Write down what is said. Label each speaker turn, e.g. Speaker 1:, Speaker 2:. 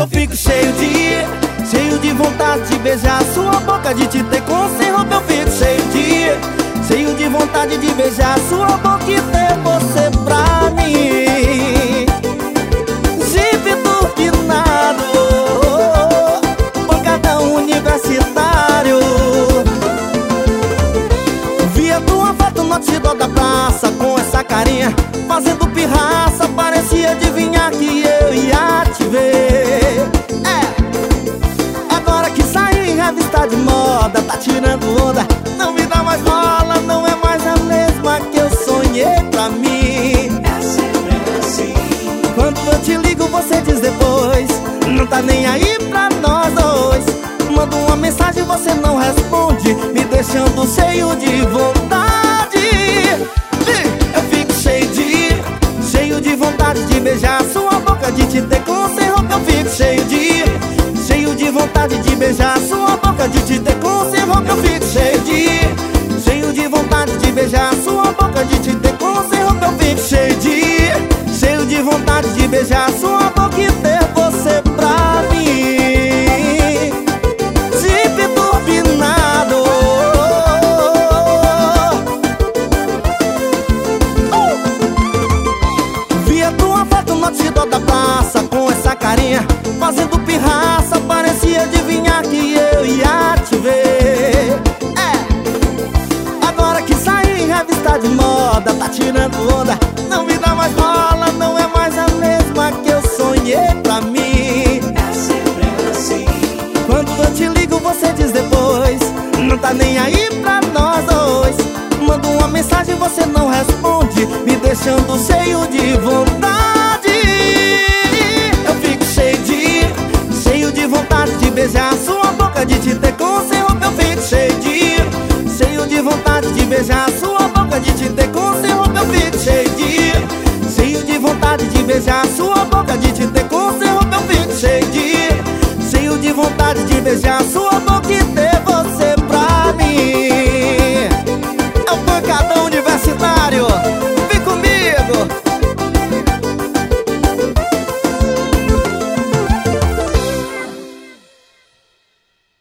Speaker 1: Eu fico cheio de vontade de beijar sua boca, de te ter com sem roupa. Eu fico cheio de vontade de beijar sua boca e ter você pra mim. Jipe turbinado, pancadão universitário. Via tua foto no outdoor da praça, com essa carinha, fazendo pirraça. Parecia adivinhar que eu ia te ver. Agora que saiu em revista de moda, tá tirando onda, não me dá mais bola. Não é mais a mesma que eu sonhei pra mim.
Speaker 2: É sempre assim.
Speaker 1: Quando eu te ligo você diz depois, não tá nem aí pra nós dois. Mando uma mensagem, você não responde, me deixando cheio de vontade. Eu fico cheio de vontade de beijar sua boca, de te ter com sem roupa. Eu fico cheio de vontade de beijar sua boca, de te ter com sem roupa. Eu fico cheio de vontade de beijar sua boca, de te ter com sem roupa. Eu fico cheio de vontade de beijar sua boca e ter você pra mim. Jipe turbinado. Via tua foto no outdoor da praça, com essa carinha, fazendo pirraça. Parecia adivinhar que eu ia te ver. Agora que saiu em revista de moda, tá tirando onda, não me dá mais bola. Não é mais a mesma que eu sonhei pra mim.
Speaker 2: É sempre assim.
Speaker 1: Quando eu te ligo você diz depois, não tá nem aí pra nós dois. Mando uma mensagem, você não responde, me deixando cheio de vontade. Eu fico cheio de vontade de beijar sua boca, de te ter com sem roupa. Eu fico cheio de vontade de beijar sua boca, de te ter com sem roupa. Eu fico cheio de vontade de beijar sua boca, de te ter com sem roupa. Eu fico cheio de vontade de beijar sua